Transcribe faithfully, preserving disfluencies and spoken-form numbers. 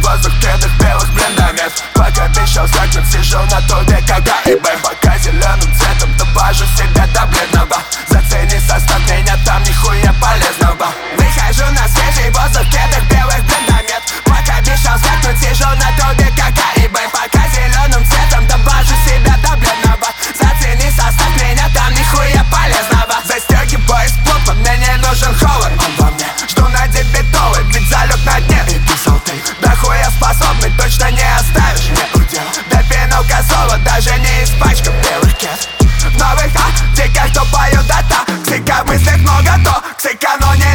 воздух трех белых блиндомет. Как обещал загнуть, сижу на трубе, как А и Б. Пока зеленым цветом добавлю себя до бледного. Зацени состав, меня там нихуя полезного. Выхожу на свежий воздух трех белых блиндомет. Пока обещал загнуть, сижу на трубе, как А и Б. Пока зеленым цветом добавлю себя до бледного. Зацени состав, меня там нихуя полезного. Застегиваюсь плотно, мне не нужен холод, он во мне. Жду на дебетовый, ведь залег на дне. И писал ты, да хуя способный, точно не оставишь мне удел. Допинул косово, даже не испачкав белых кет. В новых а, диках, кто поют до та. Ксика в мыслях много то, ксика, но не